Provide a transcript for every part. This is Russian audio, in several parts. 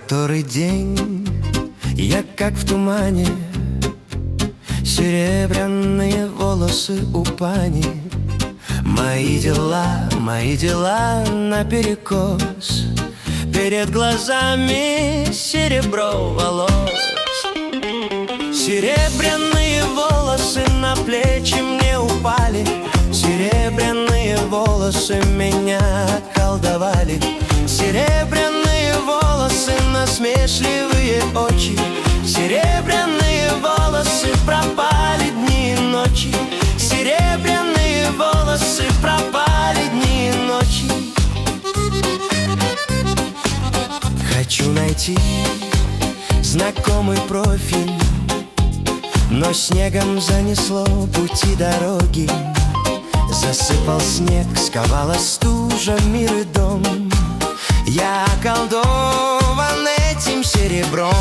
Который день я как в тумане, серебряные волосы у пани. Мои дела наперекос, перед глазами серебро волос. Серебряные волосы на плечи мне упали, серебряные волосы меня околдовали. Серебряные волосы, насмешливые очи, серебряные волосы, пропали дни и ночи. Серебряные волосы, пропали дни и ночи. Хочу найти знакомый профиль, но снегом занесло пути дороги. Засыпал снег, сковала стужа мир и дом. Я околдован этим серебром.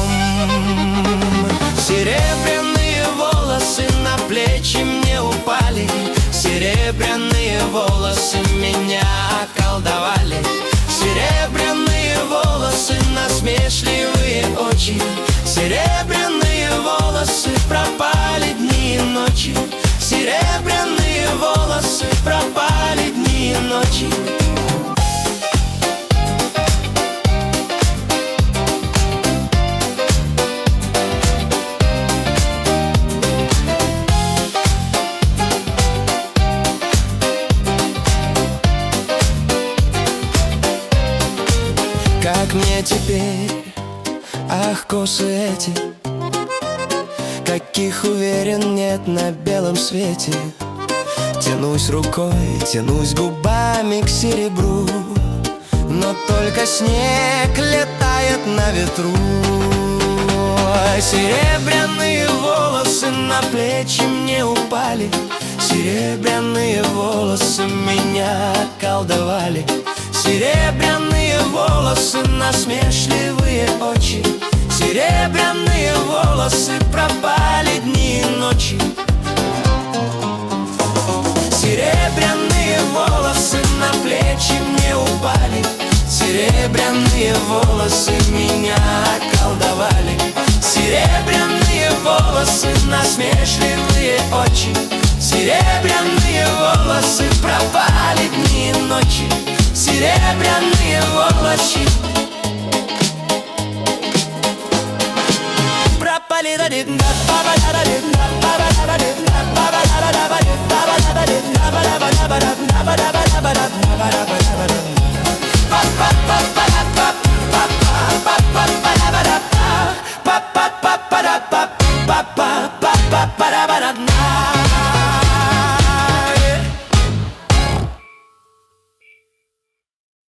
Серебряные волосы на плечи мне упали, серебряные волосы меня околдовали. Серебряные волосы, насмешливые очи, серебряные волосы, пропали дни и ночи. Серебряные волосы, пропали дни и ночи. Как мне теперь, ах, косы эти, каких, уверен, нет на белом свете. Тянусь рукой, тянусь губами к серебру, но только снег летает на ветру. Серебряные волосы на плечи мне упали, серебряные волосы меня околдовали. Серебряные волосы, насмешливые очи, серебряные волосы, пропали дни и ночи. Серебряные волосы на плечи мне упали, серебряные волосы меня околдовали. Серебряные волосы, насмешливые очи, серебряные волосы, пропали дни